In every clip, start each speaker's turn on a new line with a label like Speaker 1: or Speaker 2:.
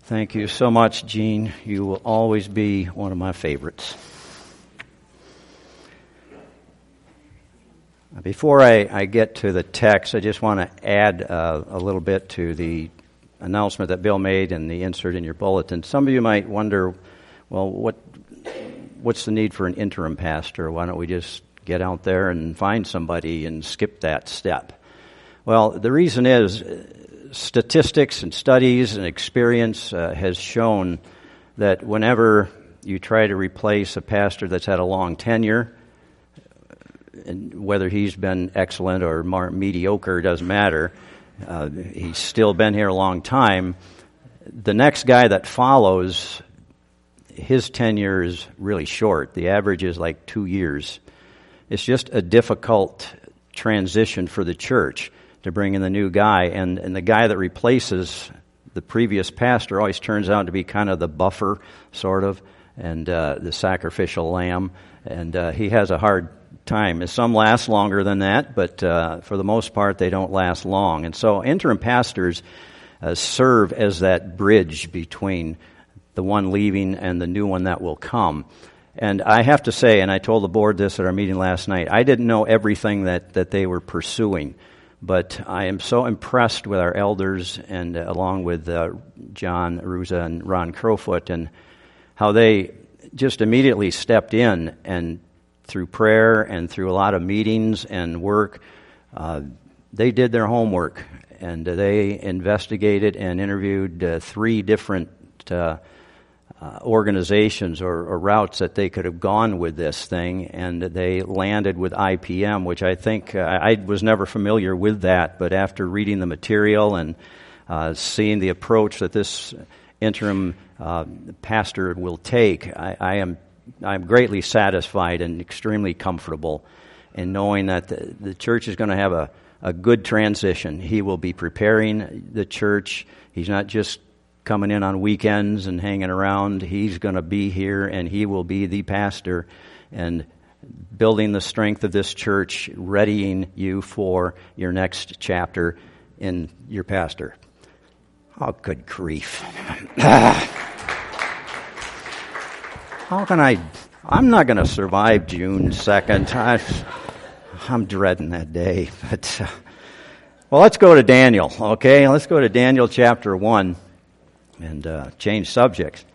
Speaker 1: Thank you so much, Gene. You will always be one of my favorites. Before I get to the text, I just want to add a little bit to the announcement that Bill made and the insert in your bulletin. Some of you might wonder, well, what's the need for an interim pastor? Why don't we just get out there and find somebody and skip that step? Well, the reason is statistics and studies and experience has shown that whenever you try to replace a pastor that's had a long tenure, and whether he's been excellent or more mediocre doesn't matter, he's still been here a long time, the next guy that follows, his tenure is really short. The average is like 2 years. It's just a difficult transition for the church to bring in the new guy, and the guy that replaces the previous pastor always turns out to be kind of the buffer, sort of, and the sacrificial lamb, and he has a hard time. Some last longer than that, but for the most part, they don't last long. And so interim pastors serve as that bridge between the one leaving and the new one that will come. And I have to say, and I told the board this at our meeting last night, I didn't know everything that they were pursuing. But I am so impressed with our elders and along with John Aruza and Ron Crowfoot and how they just immediately stepped in and through prayer and through a lot of meetings and work, they did their homework and they investigated and interviewed 3 different organizations or routes that they could have gone with this thing, and they landed with IPM, which I think I was never familiar with that, but after reading the material and seeing the approach that this interim pastor will take, I'm greatly satisfied and extremely comfortable in knowing that the church is going to have a good transition. He will be preparing the church. He's not just coming in on weekends and hanging around. He's going to be here, and he will be the pastor and building the strength of this church, readying you for your next chapter in your pastor. Oh, good grief. How can I'm not going to survive June 2nd. I'm dreading that day. But, well, let's go to Daniel, okay? Let's go to Daniel chapter 1. And change subjects.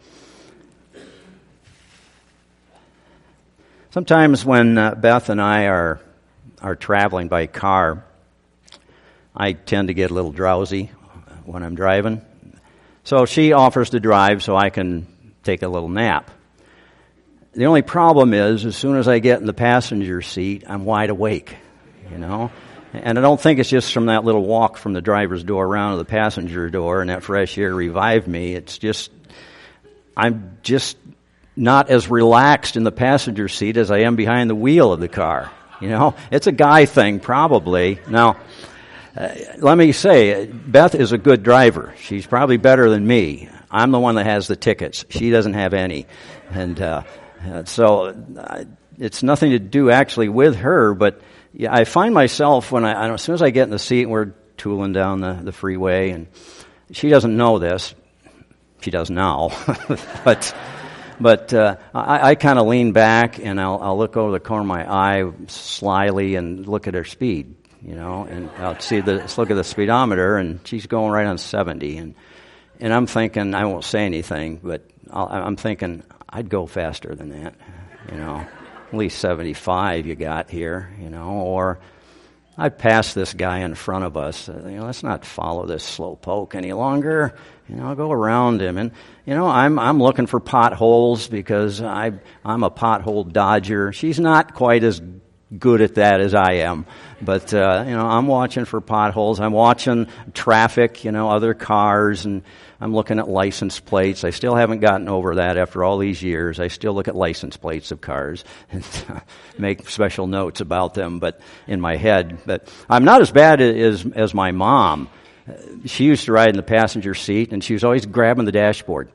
Speaker 1: Sometimes when Beth and I are traveling by car, I tend to get a little drowsy when I'm driving. So she offers to drive so I can take a little nap. The only problem is, as soon as I get in the passenger seat, I'm wide awake, you know. And I don't think it's just from that little walk from the driver's door around to the passenger door and that fresh air revived me. It's just, I'm just not as relaxed in the passenger seat as I am behind the wheel of the car. You know, it's a guy thing probably. Now, let me say, Beth is a good driver. She's probably better than me. I'm the one that has the tickets. She doesn't have any. And so it's nothing to do actually with her, but yeah, I find myself when as soon as I get in the seat and we're tooling down the freeway, and she doesn't know this, she does now, but I kind of lean back and I'll look over the corner of my eye slyly and look at her speed, you know, and I'll look at the speedometer and she's going right on 70, and I'm thinking, I won't say anything, but I'm thinking I'd go faster than that, you know. At least 75 you got here, you know, or I'd pass this guy in front of us. Let's not follow this slow poke any longer. I'll go around him. And, I'm looking for potholes because I'm a pothole dodger. She's not quite as good at that as I am. But, I'm watching for potholes. I'm watching traffic, other cars, and I'm looking at license plates. I still haven't gotten over that after all these years. I still look at license plates of cars and make special notes about them, but in my head. But I'm not as bad as my mom. She used to ride in the passenger seat, and she was always grabbing the dashboard.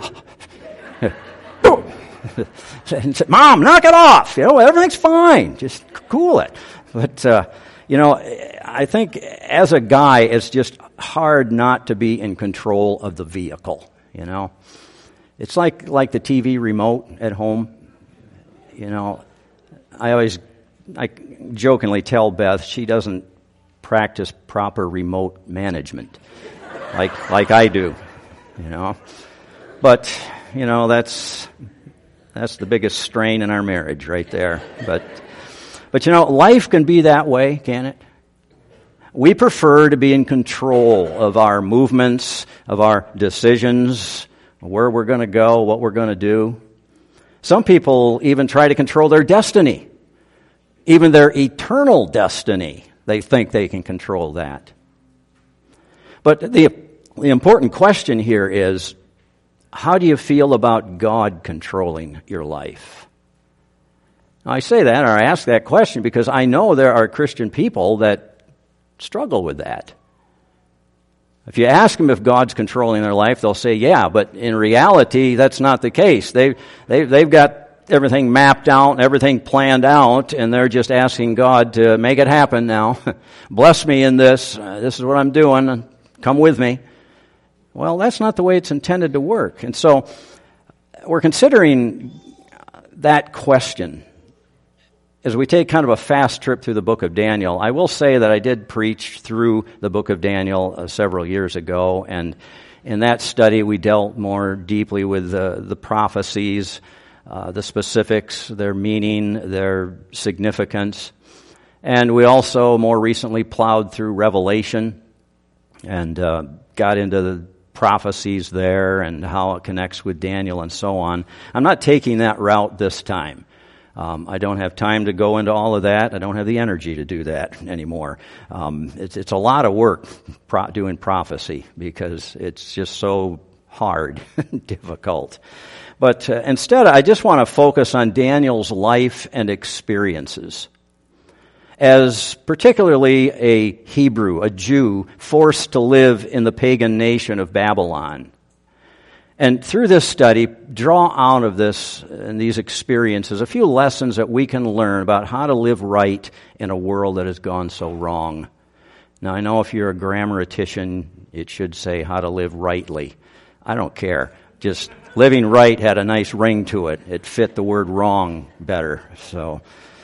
Speaker 1: And said, "Mom, knock it off. Everything's fine. Just cool it." But, I think as a guy, it's just hard not to be in control of the vehicle. you know. It's like the TV remote at home. You know, I jokingly tell Beth she doesn't practice proper remote management like I do, you know. But, you know, that's the biggest strain in our marriage right there. But you know, life can be that way, can it? We prefer to be in control of our movements, of our decisions, where we're going to go, what we're going to do. Some people even try to control their destiny, even their eternal destiny. They think they can control that. But the important question here is, how do you feel about God controlling your life? Now, I say that, or I ask that question, because I know there are Christian people that struggle with that. If you ask them if God's controlling their life, they'll say, yeah, but in reality, that's not the case. They've got everything mapped out and everything planned out, and they're just asking God to make it happen now. Bless me in this. This is what I'm doing. Come with me. Well, that's not the way it's intended to work. And so we're considering that question as we take kind of a fast trip through the book of Daniel. I will say that I did preach through the book of Daniel several years ago, and in that study we dealt more deeply with the prophecies, the specifics, their meaning, their significance. And we also more recently plowed through Revelation and got into the prophecies there and how it connects with Daniel and so on. I'm not taking that route this time. I don't have time to go into all of that. I don't have the energy to do that anymore. It's a lot of work doing prophecy because it's just so hard and difficult. But instead, I just want to focus on Daniel's life and experiences as particularly a Hebrew, a Jew, forced to live in the pagan nation of Babylon. And through this study, draw out of this and these experiences a few lessons that we can learn about how to live right in a world that has gone so wrong. Now, I know if you're a grammaritician, it should say how to live rightly. I don't care. Just living right had a nice ring to it. It fit the word wrong better. So,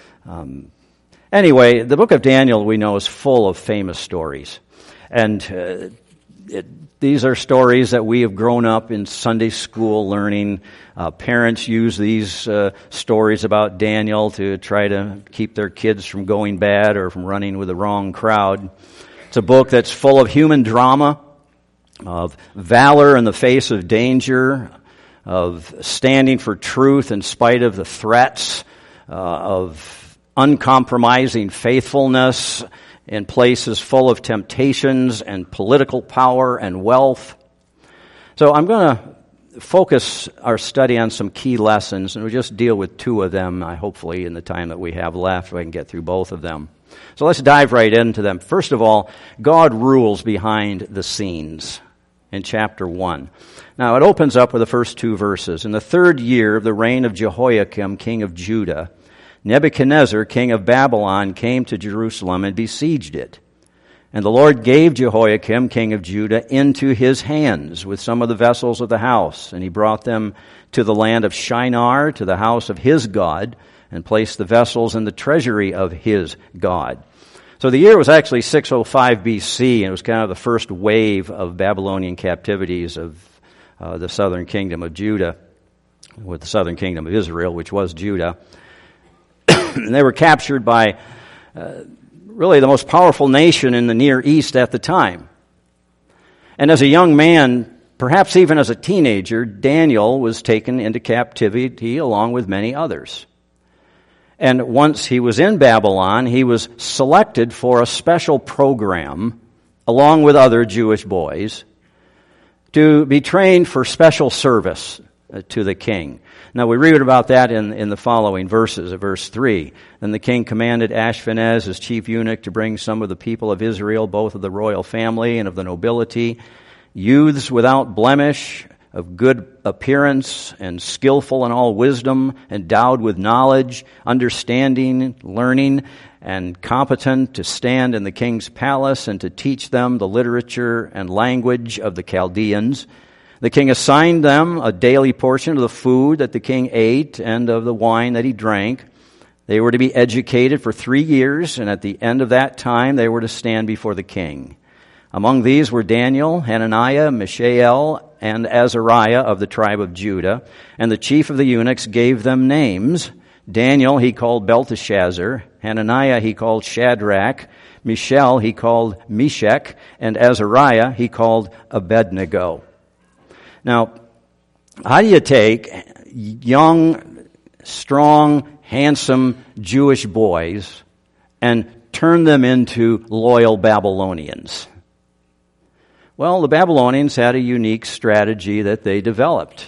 Speaker 1: anyway, the book of Daniel, we know, is full of famous stories. And these are stories that we have grown up in Sunday school learning. Parents use these stories about Daniel to try to keep their kids from going bad or from running with the wrong crowd. It's a book that's full of human drama, of valor in the face of danger, of standing for truth in spite of the threats, of uncompromising faithfulness in places full of temptations and political power and wealth. So I'm going to focus our study on some key lessons, and we'll just deal with two of them, hopefully, in the time that we have left. We can get through both of them. So let's dive right into them. First of all, God rules behind the scenes in chapter 1. Now, it opens up with the first two verses. In the 3rd year of the reign of Jehoiakim, king of Judah, Nebuchadnezzar, king of Babylon, came to Jerusalem and besieged it. And the Lord gave Jehoiakim, king of Judah, into his hands with some of the vessels of the house. And he brought them to the land of Shinar, to the house of his God, and placed the vessels in the treasury of his God. So the year was actually 605 BC, and it was kind of the first wave of Babylonian captivities of the southern kingdom of Judah, with the southern kingdom of Israel, which was Judah. And they were captured by really the most powerful nation in the Near East at the time. And as a young man, perhaps even as a teenager, Daniel was taken into captivity along with many others. And once he was in Babylon, he was selected for a special program, along with other Jewish boys, to be trained for special service to the king. Now, we read about that in the following verses, at verse 3. Then the king commanded Ashpenaz, his chief eunuch, to bring some of the people of Israel, both of the royal family and of the nobility, youths without blemish, of good appearance, and skillful in all wisdom, endowed with knowledge, understanding, learning, and competent to stand in the king's palace and to teach them the literature and language of the Chaldeans, The king assigned them a daily portion of the food that the king ate and of the wine that he drank. They were to be educated for 3 years, and at the end of that time they were to stand before the king. Among these were Daniel, Hananiah, Mishael, and Azariah of the tribe of Judah. And the chief of the eunuchs gave them names. Daniel he called Belteshazzar, Hananiah he called Shadrach, Mishael he called Meshach, and Azariah he called Abednego. Now, how do you take young, strong, handsome Jewish boys and turn them into loyal Babylonians? Well, the Babylonians had a unique strategy that they developed.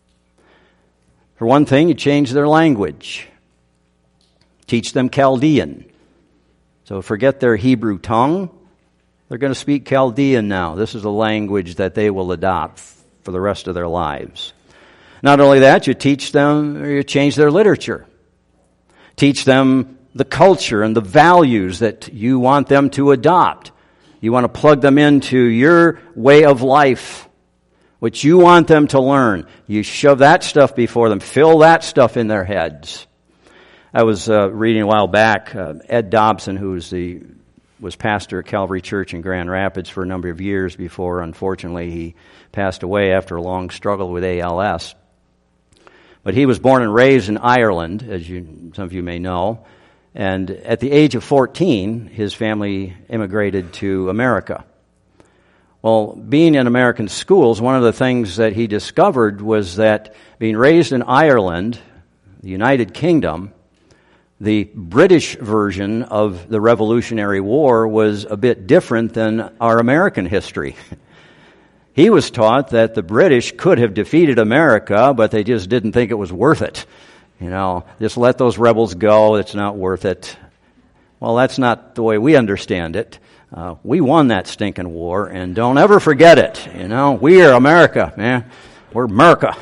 Speaker 1: For one thing, you change their language. Teach them Chaldean. So forget their Hebrew tongue. They're going to speak Chaldean now. This is a language that they will adopt for the rest of their lives. Not only that, you teach them, or you change their literature. Teach them the culture and the values that you want them to adopt. You want to plug them into your way of life, what you want them to learn. You shove that stuff before them. Fill that stuff in their heads. I was reading a while back, Ed Dobson, who was pastor at Calvary Church in Grand Rapids for a number of years before, unfortunately, he passed away after a long struggle with ALS. But he was born and raised in Ireland, as some of you may know. And at the age of 14, his family immigrated to America. Well, being in American schools, one of the things that he discovered was that being raised in Ireland, the United Kingdom, the British version of the Revolutionary War was a bit different than our American history. He was taught that the British could have defeated America, but they just didn't think it was worth it. Just let those rebels go, it's not worth it. Well, that's not the way we understand it. We won that stinking war, and don't ever forget it. We are America, man. We're America,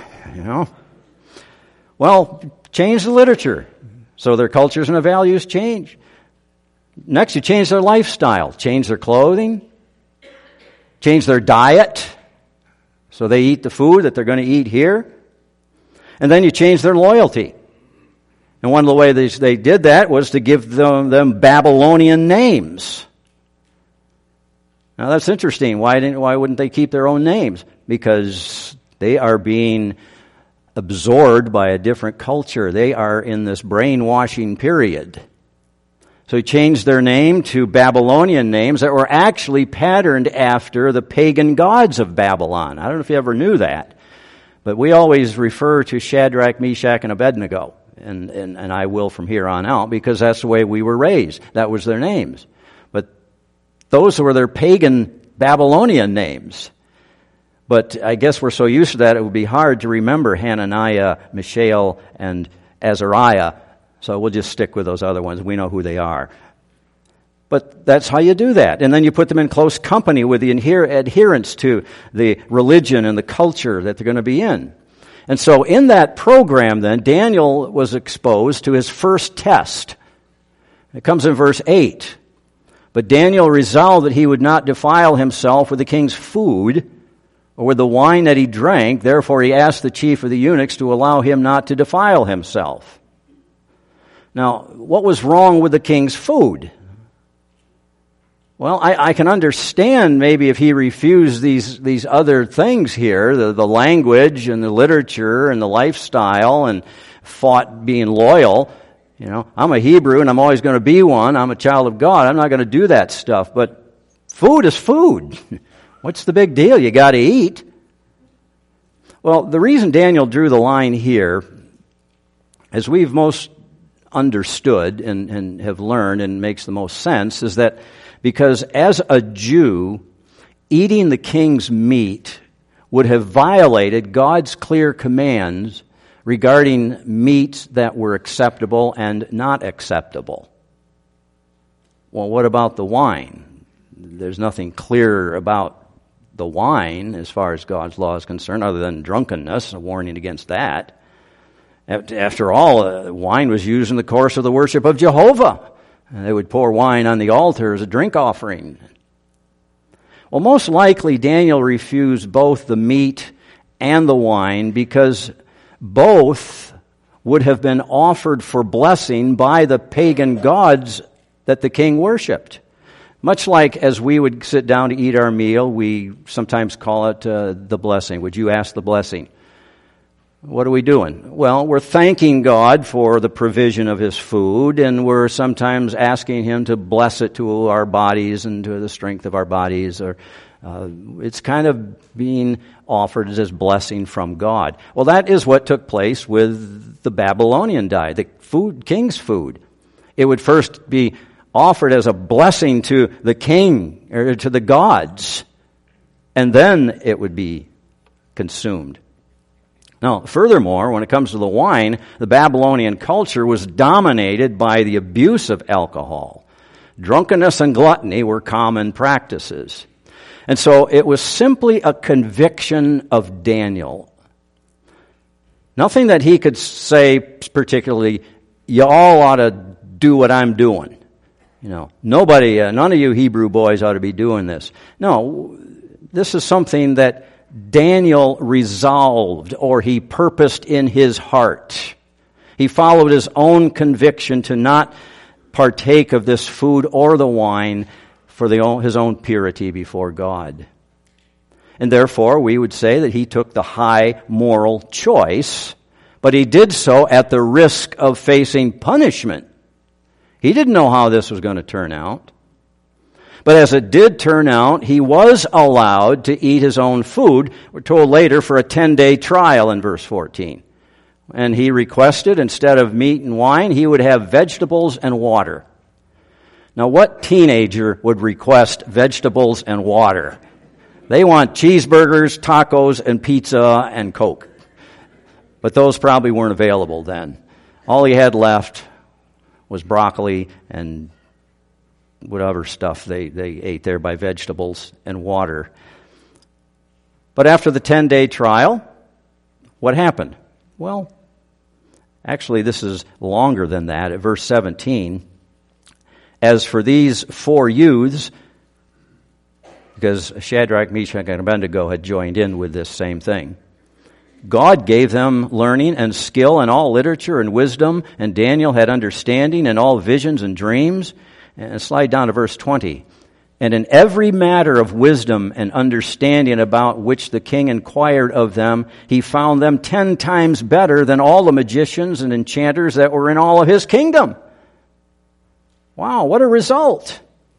Speaker 1: Well, change the literature so their cultures and their values change. Next, you change their lifestyle, change their clothing, change their diet so they eat the food that they're going to eat here. And then you change their loyalty. And one of the ways they did that was to give them Babylonian names. Now that's interesting. Why wouldn't they keep their own names? Because they are being absorbed by a different culture. They are in this brainwashing period. So he changed their name to Babylonian names that were actually patterned after the pagan gods of Babylon. I don't know if you ever knew that. But we always refer to Shadrach, Meshach, and Abednego. And I will from here on out, because that's the way we were raised. That was their names. But those were their pagan Babylonian names. But I guess we're so used to that, it would be hard to remember Hananiah, Mishael, and Azariah. So we'll just stick with those other ones. We know who they are. But that's how you do that. And then you put them in close company with the adherents to the religion and the culture that they're going to be in. And so in that program then, Daniel was exposed to his first test. It comes in verse 8. But Daniel resolved that he would not defile himself with the king's food or with the wine that he drank. Therefore he asked the chief of the eunuchs to allow him not to defile himself. Now, what was wrong with the king's food? Well, I can understand maybe if he refused these other things here, the language and the literature and the lifestyle, and fought being loyal. I'm a Hebrew and I'm always going to be one. I'm a child of God. I'm not going to do that stuff. But food is food. What's the big deal? You got to eat. Well, the reason Daniel drew the line here, as we've most understood and have learned and makes the most sense, is that because as a Jew, eating the king's meat would have violated God's clear commands regarding meats that were acceptable and not acceptable. Well, what about the wine? There's nothing clear about the wine as far as God's law is concerned, other than drunkenness, a warning against that. After all, wine was used in the course of the worship of Jehovah. They would pour wine on the altar as a drink offering. Well, most likely Daniel refused both the meat and the wine, because both would have been offered for blessing by the pagan gods that the king worshipped. Much like as we would sit down to eat our meal, we sometimes call it the blessing. Would you ask the blessing? What are we doing? Well, we're thanking God for the provision of His food, and we're sometimes asking Him to bless it to our bodies and to the strength of our bodies. Or it's kind of being offered as blessing from God. Well, that is what took place with the Babylonian diet, the food, king's food. It would first be offered as a blessing to the king or to the gods, and then it would be consumed. Now, furthermore, when it comes to the wine, the Babylonian culture was dominated by the abuse of alcohol. Drunkenness and gluttony were common practices. And so it was simply a conviction of Daniel. Nothing that he could say particularly, you all ought to do what I'm doing. You know, nobody, none of you Hebrew boys ought to be doing this. No, this is something that Daniel resolved, or he purposed in his heart. He followed his own conviction to not partake of this food or the wine for his own purity before God. And therefore, we would say that he took the high moral choice, but he did so at the risk of facing punishment. He didn't know how this was going to turn out. But as it did turn out, he was allowed to eat his own food. We're told later for a 10-day trial in verse 14. And he requested, instead of meat and wine, he would have vegetables and water. Now, what teenager would request vegetables and water? They want cheeseburgers, tacos, and pizza and Coke. But those probably weren't available then. All he had left was broccoli and whatever stuff they ate there by vegetables and water. But after the 10-day trial, what happened? Well, actually this is longer than that. At verse 17, as for these 4 youths, because Shadrach, Meshach, and Abednego had joined in with this same thing, God gave them learning and skill in all literature and wisdom, and Daniel had understanding in all visions and dreams. And slide down to verse 20. And in every matter of wisdom and understanding about which the king inquired of them, he found them 10 times better than all the magicians and enchanters that were in all of his kingdom. Wow, what a result.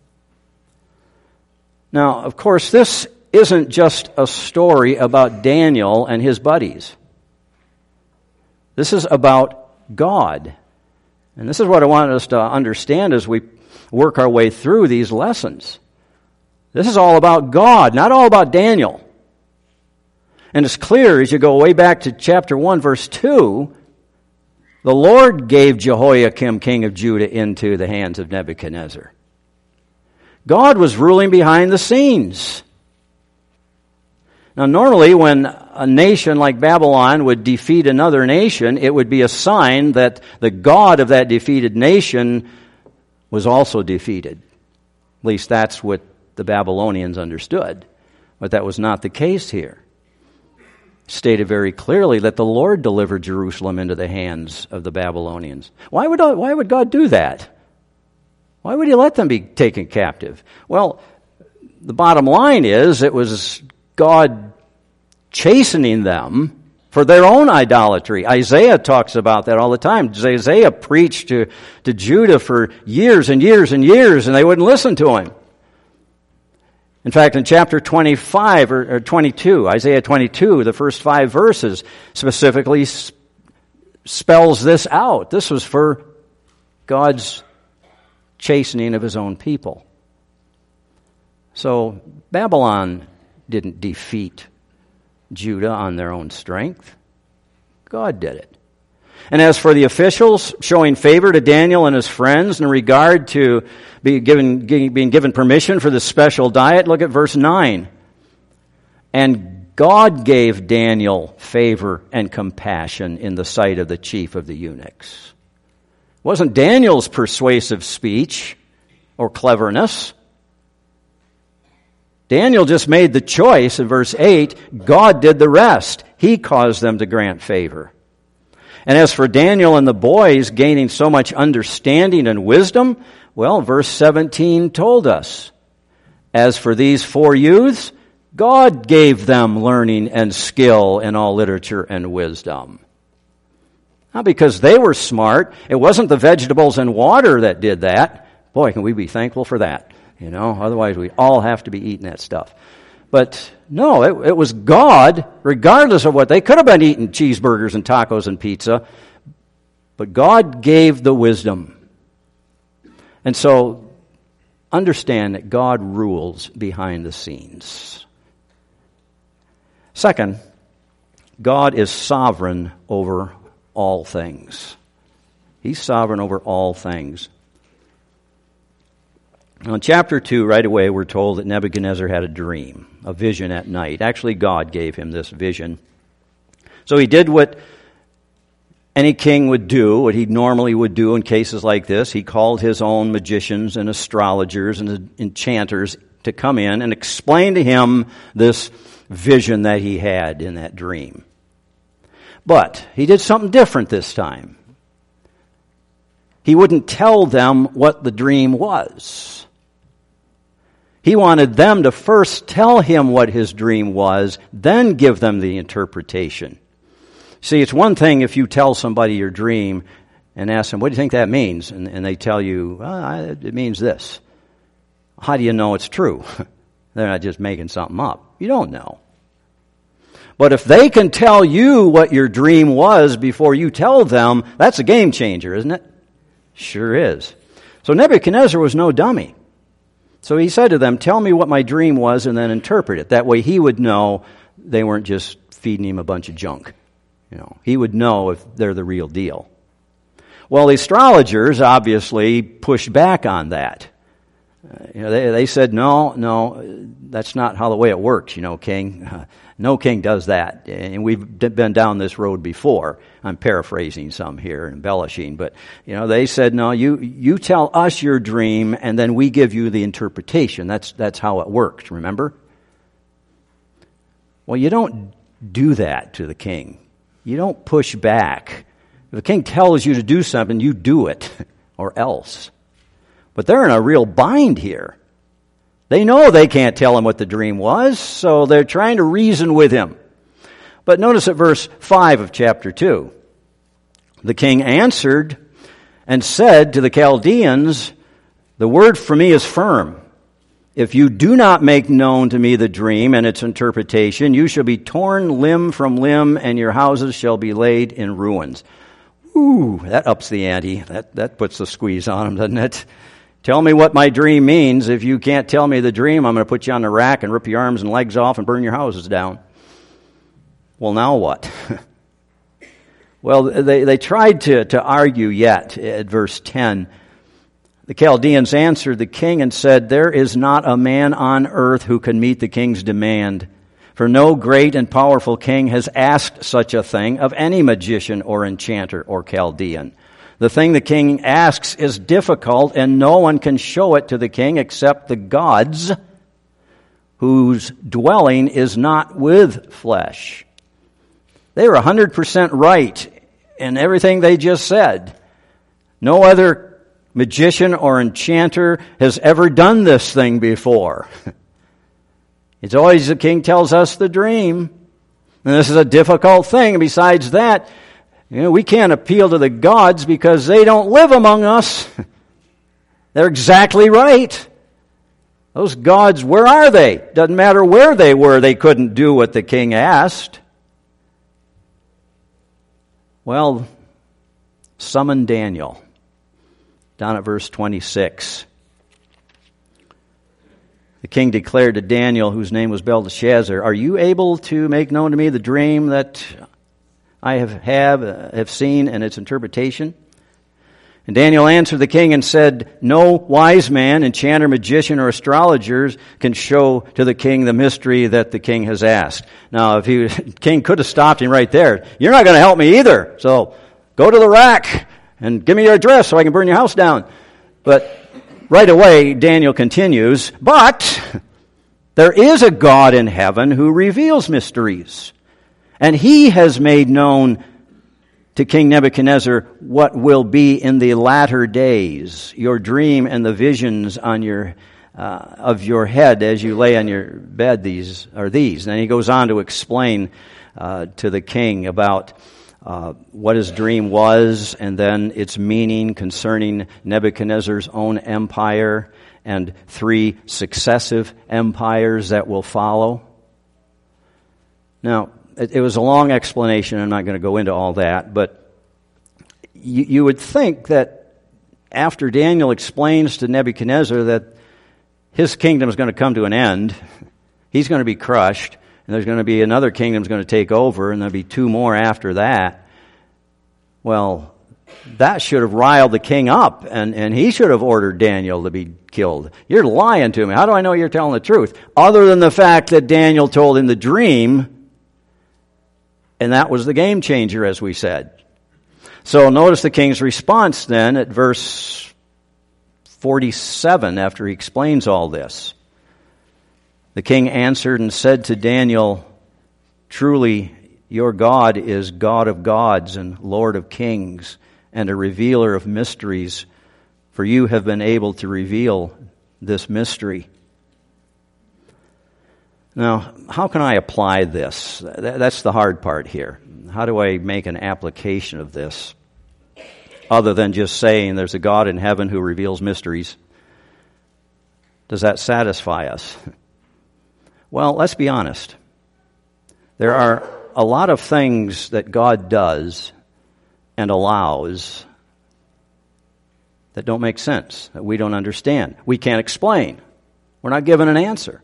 Speaker 1: Now, of course, this isn't just a story about Daniel and his buddies. This is about God. And this is what I want us to understand as we work our way through these lessons. This is all about God, not all about Daniel. And it's clear as you go way back to chapter 1, verse 2, the Lord gave Jehoiakim, king of Judah, into the hands of Nebuchadnezzar. God was ruling behind the scenes. Now, normally when a nation like Babylon would defeat another nation, it would be a sign that the God of that defeated nation was also defeated. At least that's what the Babylonians understood. But that was not the case here. Stated very clearly that the Lord delivered Jerusalem into the hands of the Babylonians. Why would God do that? Why would He let them be taken captive? Well, the bottom line is it was God chastening them for their own idolatry. Isaiah talks about that all the time. Isaiah preached to Judah for years and years and years, and they wouldn't listen to him. In fact, in chapter 25 or 22, Isaiah 22, the first 5 verses specifically spells this out. This was for God's chastening of His own people. So Babylon didn't defeat Judah on their own strength. God did it. And as for the officials showing favor to Daniel and his friends in regard to being given permission for this special diet, look at verse 9. And God gave Daniel favor and compassion in the sight of the chief of the eunuchs. It wasn't Daniel's persuasive speech or cleverness. Daniel just made the choice in verse 8. God did the rest. he caused them to grant favor. And as for Daniel and the boys gaining so much understanding and wisdom, well, verse 17 told us, as for these 4 youths, God gave them learning and skill in all literature and wisdom. Not because they were smart. It wasn't the vegetables and water that did that. Boy, can we be thankful for that. Otherwise we all have to be eating that stuff. But no, it was God, regardless of what. They could have been eating cheeseburgers and tacos and pizza, but God gave the wisdom. And so, understand that God rules behind the scenes. Second, God is sovereign over all things. He's sovereign over all things. Now, in chapter 2, right away, we're told that Nebuchadnezzar had a dream, a vision at night. Actually, God gave him this vision. So he did what any king would do, what he normally would do in cases like this. He called his own magicians and astrologers and enchanters to come in and explain to him this vision that he had in that dream. But he did something different this time. He wouldn't tell them what the dream was. He wanted them to first tell him what his dream was, then give them the interpretation. See, it's one thing if you tell somebody your dream and ask them, what do you think that means? And they tell you, it means this. How do you know it's true? They're not just making something up. You don't know. But if they can tell you what your dream was before you tell them, that's a game changer, isn't it? Sure is. So Nebuchadnezzar was no dummy. So he said to them, tell me what my dream was and then interpret it. That way he would know they weren't just feeding him a bunch of junk. He would know if they're the real deal. Well, the astrologers obviously pushed back on that. They said, no, that's not how the way it works, king. No king does that. And we've been down this road before. I'm paraphrasing some here, embellishing. But, they said, no, you tell us your dream, and then we give you the interpretation. That's how it works, remember? Well, you don't do that to the king. You don't push back. If the king tells you to do something, you do it, or else. But they're in a real bind here. They know they can't tell him what the dream was, so they're trying to reason with him. But notice at verse 5 of chapter 2. The king answered and said to the Chaldeans, the word for me is firm. If you do not make known to me the dream and its interpretation, you shall be torn limb from limb, and your houses shall be laid in ruins. Ooh, that ups the ante. That puts the squeeze on them, doesn't it? Tell me what my dream means. If you can't tell me the dream, I'm going to put you on the rack and rip your arms and legs off and burn your houses down. Well, now what? Well, they tried to argue yet at verse 10. The Chaldeans answered the king and said, there is not a man on earth who can meet the king's demand. For no great and powerful king has asked such a thing of any magician or enchanter or Chaldean. The thing the king asks is difficult, and no one can show it to the king except the gods, whose dwelling is not with flesh. They were 100% right in everything they just said. No other magician or enchanter has ever done this thing before. It's always the king tells us the dream. And this is a difficult thing. And besides that, we can't appeal to the gods because they don't live among us. They're exactly right. Those gods, where are they? Doesn't matter where they were, they couldn't do what the king asked. Well, summon Daniel. Down at verse 26. The king declared to Daniel, whose name was Belteshazzar, are you able to make known to me the dream that I have seen and its interpretation? And Daniel answered the king and said, no wise man, enchanter, magician, or astrologer can show to the king the mystery that the king has asked. Now, if king could have stopped him right there. You're not going to help me either, so go to the rack and give me your address so I can burn your house down. But right away, Daniel continues, but there is a God in heaven who reveals mysteries. And he has made known to King Nebuchadnezzar what will be in the latter days. Your dream and the visions on of your head as you lay on your bed, these are these. And then he goes on to explain to the king about what his dream was, and then its meaning concerning Nebuchadnezzar's own empire and 3 successive empires that will follow. Now, it was a long explanation. I'm not going to go into all that, but you would think that after Daniel explains to Nebuchadnezzar that his kingdom is going to come to an end, he's going to be crushed, and there's going to be another kingdom that's going to take over, and there'll be 2 more after that. Well, that should have riled the king up, and he should have ordered Daniel to be killed. You're lying to me. How do I know you're telling the truth? Other than the fact that Daniel told him the dream, and that was the game changer, as we said. So notice the king's response then at verse 47 after he explains all this. The king answered and said to Daniel, "Truly, your God is God of gods and Lord of kings and a revealer of mysteries, for you have been able to reveal this mystery." Now, how can I apply this? That's the hard part here. How do I make an application of this other than just saying there's a God in heaven who reveals mysteries? Does that satisfy us? Well, let's be honest. There are a lot of things that God does and allows that don't make sense, that we don't understand. We can't explain. We're not given an answer.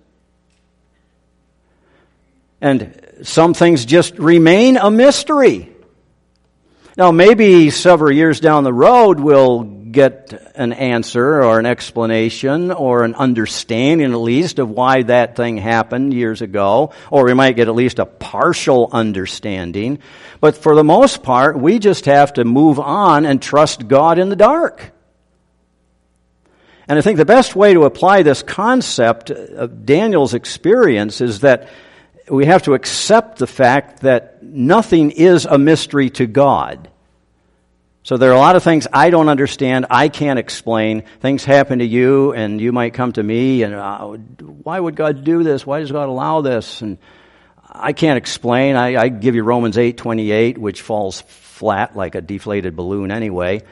Speaker 1: And some things just remain a mystery. Now, maybe several years down the road we'll get an answer or an explanation or an understanding at least of why that thing happened years ago, or we might get at least a partial understanding. But for the most part, we just have to move on and trust God in the dark. And I think the best way to apply this concept of Daniel's experience is that we have to accept the fact that nothing is a mystery to God. So there are a lot of things I don't understand, I can't explain. Things happen to you, and you might come to me, and why would God do this? Why does God allow this? And I can't explain. I give you Romans 8:28, which falls flat like a deflated balloon anyway.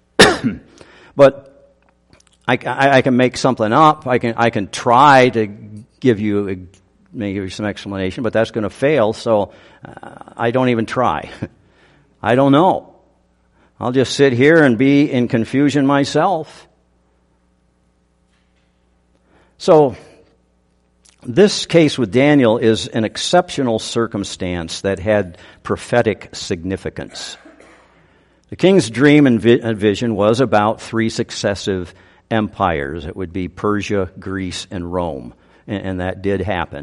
Speaker 1: But I can make something up. I can try to give you some explanation, but that's going to fail, so I don't even try. I don't know. I'll just sit here and be in confusion myself. So, this case with Daniel is an exceptional circumstance that had prophetic significance. The king's dream and vision was about 3 successive empires. It would be Persia, Greece, and Rome. And that did happen.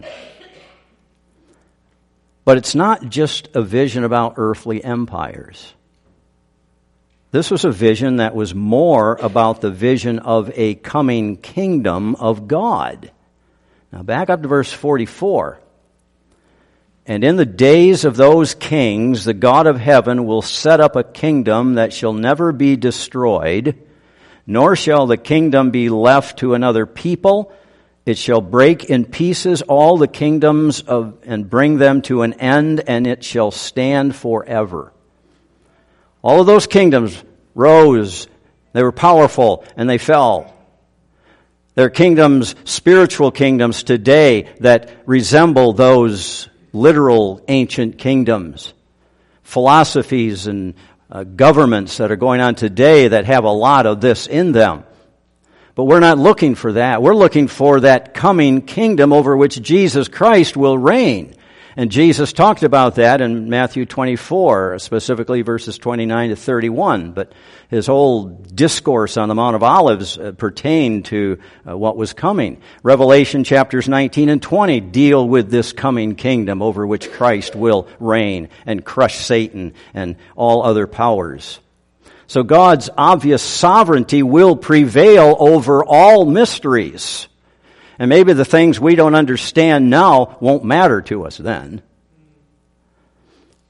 Speaker 1: But it's not just a vision about earthly empires. This was a vision that was more about the vision of a coming kingdom of God. Now back up to verse 44. "And in the days of those kings, the God of heaven will set up a kingdom that shall never be destroyed, nor shall the kingdom be left to another people. It shall break in pieces all the kingdoms and bring them to an end, and it shall stand forever." All of those kingdoms rose, they were powerful, and they fell. There are kingdoms, spiritual kingdoms today that resemble those literal ancient kingdoms. Philosophies and governments that are going on today that have a lot of this in them. But we're not looking for that. We're looking for that coming kingdom over which Jesus Christ will reign. And Jesus talked about that in Matthew 24, specifically verses 29 to 31. But his whole discourse on the Mount of Olives pertained to what was coming. Revelation chapters 19 and 20 deal with this coming kingdom over which Christ will reign and crush Satan and all other powers. So God's obvious sovereignty will prevail over all mysteries. And maybe the things we don't understand now won't matter to us then.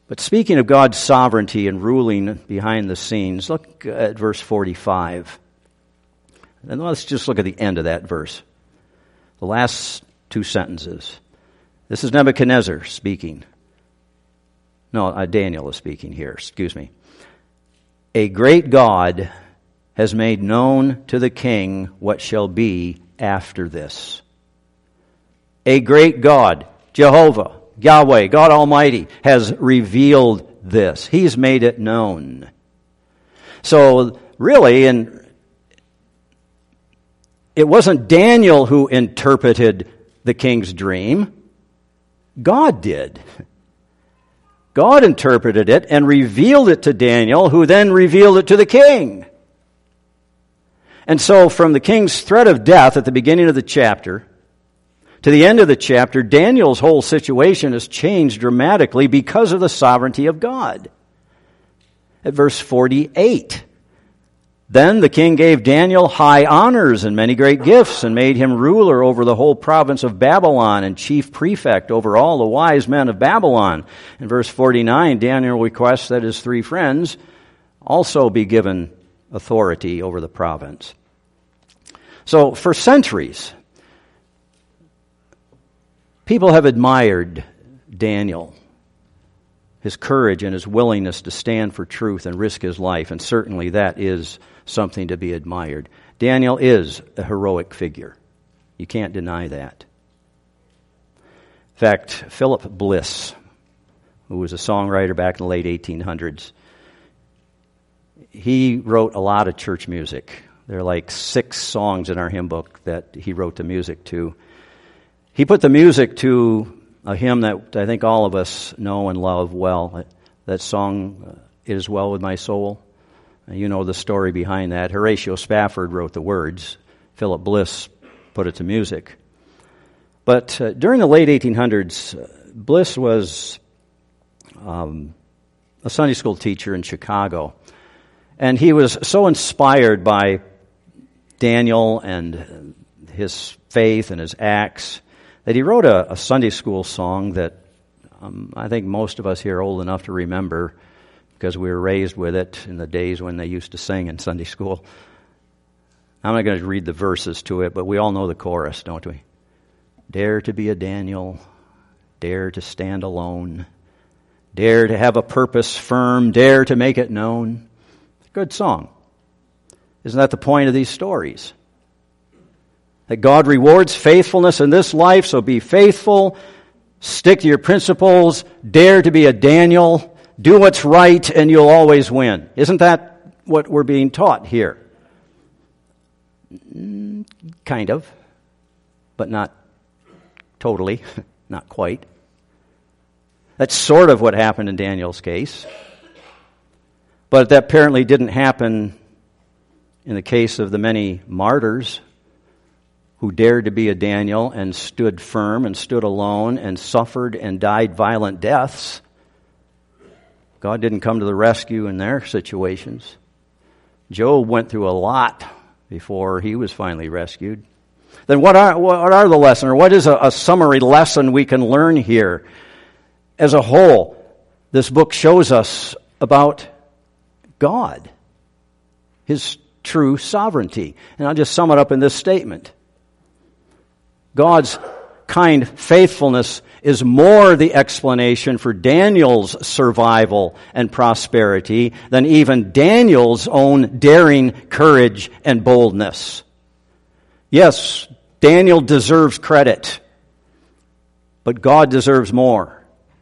Speaker 1: But speaking of God's sovereignty and ruling behind the scenes, look at verse 45. And let's just look at the end of that verse. The last two sentences. This is Nebuchadnezzar speaking. No, Daniel is speaking here, excuse me. A great God has made known to the king what shall be after this. A great God, Jehovah, Yahweh, God Almighty, has revealed this. He's made it known. So really, it wasn't Daniel who interpreted the king's dream. God did. God interpreted it and revealed it to Daniel, who then revealed it to the king. And so from the king's threat of death at the beginning of the chapter to the end of the chapter, Daniel's whole situation has changed dramatically because of the sovereignty of God. At verse 48, then the king gave Daniel high honors and many great gifts and made him ruler over the whole province of Babylon and chief prefect over all the wise men of Babylon. In verse 49, Daniel requests that his three friends also be given authority over the province. So for centuries, people have admired Daniel, his courage and his willingness to stand for truth and risk his life, and certainly that is something to be admired. Daniel is a heroic figure. You can't deny that. In fact, Philip Bliss, who was a songwriter back in the late 1800s, he wrote a lot of church music. There are like 6 songs in our hymn book that he wrote the music to. He put the music to a hymn that I think all of us know and love well. That song, It Is Well With My Soul. You know the story behind that. Horatio Spafford wrote the words. Philip Bliss put it to music. But during the late 1800s, Bliss was a Sunday school teacher in Chicago. And he was so inspired by Daniel and his faith and his acts that he wrote a Sunday school song that I think most of us here are old enough to remember because we were raised with it in the days when they used to sing in Sunday school. I'm not going to read the verses to it, but we all know the chorus, don't we? Dare to be a Daniel, dare to stand alone, dare to have a purpose firm, dare to make it known. Good song. Isn't that the point of these stories? That God rewards faithfulness in this life, so be faithful, stick to your principles, dare to be a Daniel, do what's right, and you'll always win. Isn't that what we're being taught here? Kind of, but not totally, not quite. That's sort of what happened in Daniel's case. But that apparently didn't happen in the case of the many martyrs who dared to be a Daniel and stood firm and stood alone and suffered and died violent deaths. God didn't come to the rescue in their situations. Job went through a lot before he was finally rescued. Then what are the lessons, or what is a summary lesson we can learn here? As a whole, this book shows us about God, His true sovereignty. And I'll just sum it up in this statement. God's kind faithfulness is more the explanation for Daniel's survival and prosperity than even Daniel's own daring courage and boldness. Yes, Daniel deserves credit, but God deserves more.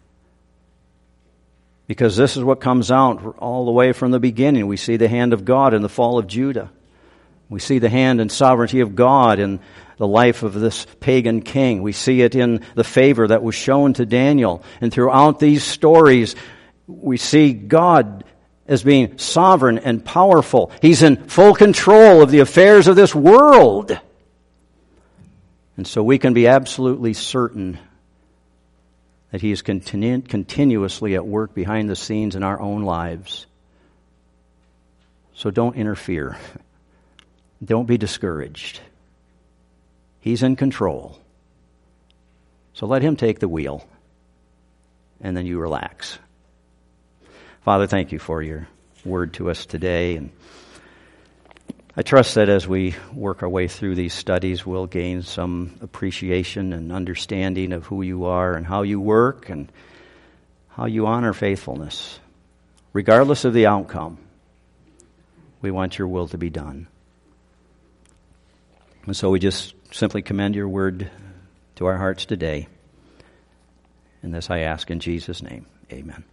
Speaker 1: Because this is what comes out all the way from the beginning. We see the hand of God in the fall of Judah. We see the hand and sovereignty of God in the life of this pagan king. We see it in the favor that was shown to Daniel. And throughout these stories, we see God as being sovereign and powerful. He's in full control of the affairs of this world. And so we can be absolutely certain that He is continuously at work behind the scenes in our own lives. So don't interfere. Don't be discouraged. He's in control. So let Him take the wheel, and then you relax. Father, thank you for your word to us today. And I trust that as we work our way through these studies, we'll gain some appreciation and understanding of who you are and how you work and how you honor faithfulness. Regardless of the outcome, we want your will to be done. And so we just simply commend your word to our hearts today. And this I ask in Jesus' name. Amen.